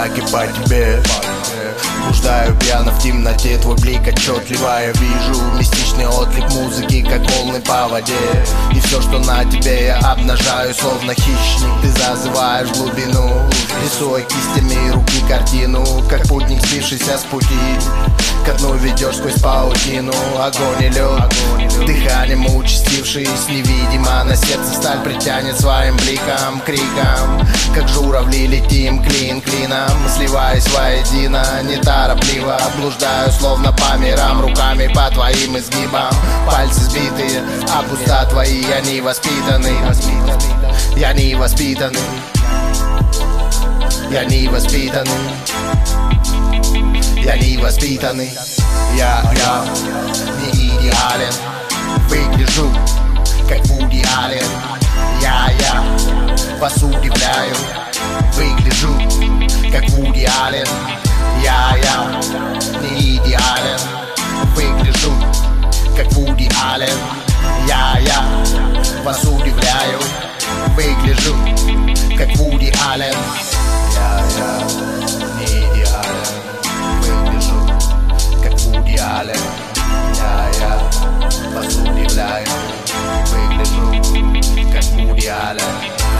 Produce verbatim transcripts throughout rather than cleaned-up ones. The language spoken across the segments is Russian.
тоски по тебе. Блуждаю пьяно в темноте, твой блик отчетливо я вижу. Мистичный отклик музыки, как волны по воде. И все, что на тебе я обнажаю, словно хищник. Ты зазываешь глубину, рисуя кистями руки картину, как путник, сбившийся с пути. Ко дну ведешь сквозь паутину, огонь и лед, дыханием участившись невидимо. На сердце сталь притянет своим бликом, криком. Как журавли летим клин клином, сливаясь воедино, неторопливо блуждаю, словно по мирам, руками по твоим изгибам. Пальцы сбитые, а уста твои, я не воспитанный. Я не воспитанный. Я не воспитанный. Я не воспитанный. Я, я не идеален. Выгляжу, как Вуди Аллен. Я, я вас удивляю. Выгляжу, как Вуди Аллен. Я, я не идеален. Выгляжу, как Вуди Аллен. Я, я вас удивляю. Выгляжу, как Вуди Аллен. Я, я не идеален. Выгляжу, как Вуди Аллен. Я, я вас удивляю. Выгляжу, как Вуди Аллен.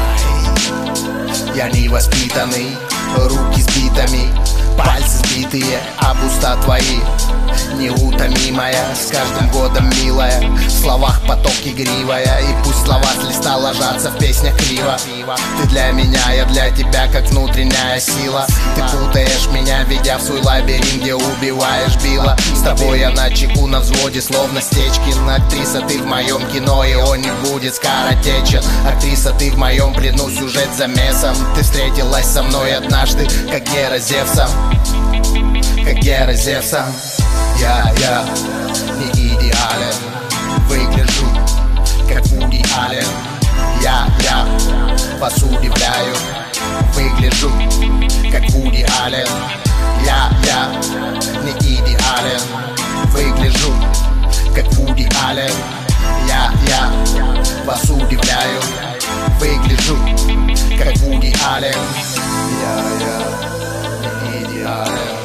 Я не воспитанный, руки сбитыми, пальцы сбитые, об уста твои. Неутомимая, с каждым годом милая, в словах поток игривая. И пусть слова с листа ложатся в песнях криво. Ты для меня, я для тебя, как внутренняя сила. Ты путаешь меня, ведя в свой лабиринт, где убиваешь била. С тобой я на чеку, на взводе, словно Стечкин. Актриса, ты в моем кино, и он не будет скоротечен. Актриса, ты в моем плену, сюжет замесом. Ты встретилась со мной однажды, как Гера с Зевсом. Как Гера с Зевсом. Я, я не идеален. Выгляжу, как Вуди Аллен. Я, я вас удивляю. Выгляжу, как Вуди Аллен. Я, я не идеален. Выгляжу, как Вуди Аллен. Я, я вас удивляю. Выгляжу, как Вуди Аллен. Я, я не идеален.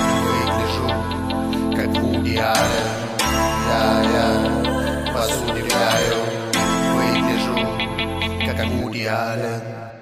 Как Вуди Аллен. Я, я вас удивляю. Выгляжу, как Вуди Аллен.